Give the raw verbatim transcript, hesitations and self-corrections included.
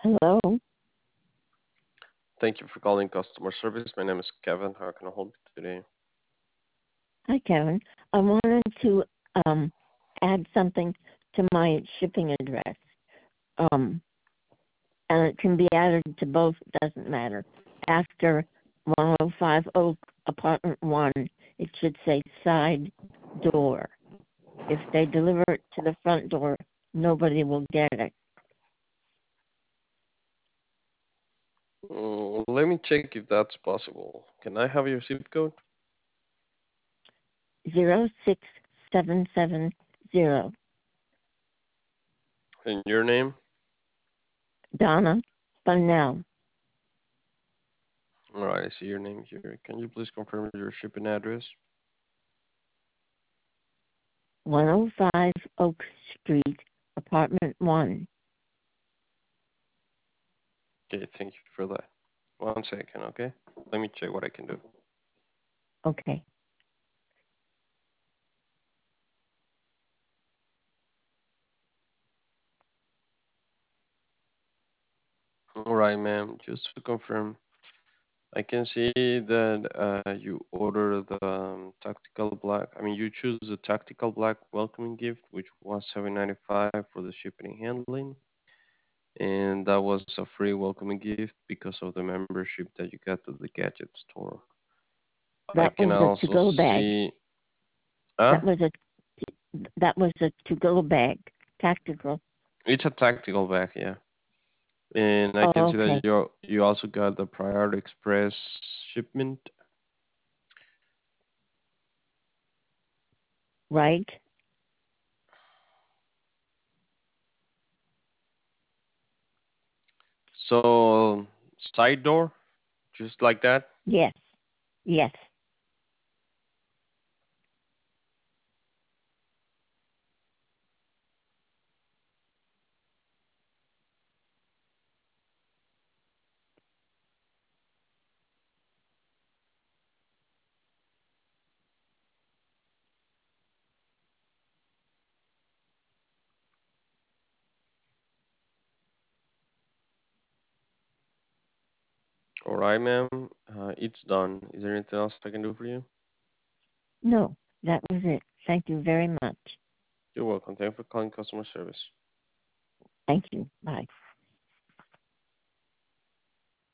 Hello. Thank you for calling customer service. My name is Kevin. How can I help you today? Hi, Kevin. I wanted to um, add something to my shipping address. Um, and it can be added to both, it doesn't matter. After one oh five Oak, Apartment one, it should say side door. If they deliver it to the front door, nobody will get it. Mm, let me check if that's possible. Can I have your zip code Zero six seven seven zero. and your name? Donna Bunnell. All right, I see your name here. Can you please confirm your shipping address? one oh five Oak Street, Apartment one. Okay, thank you for that. One second, okay? Let me check what I can do. Okay. All right, ma'am. Just to confirm, I can see that uh, you ordered the um, tactical black. I mean, you choose the tactical black welcoming gift, which was seven ninety-five for the shipping and handling. And that was a free welcoming gift because of the membership that you got to the gadget store. I That can was a also to-go bag. see, ah, That was a that was a to-go bag, tactical. it's a tactical bag, yeah. And I Oh, can see that okay, you you also got the Priority Express shipment. right? So side door, just like that. Yes, yes. All right, ma'am. Uh, it's done. Is there anything else I can do for you? No, that was it. Thank you very much. You're welcome. Thank you for calling customer service. Thank you. Bye.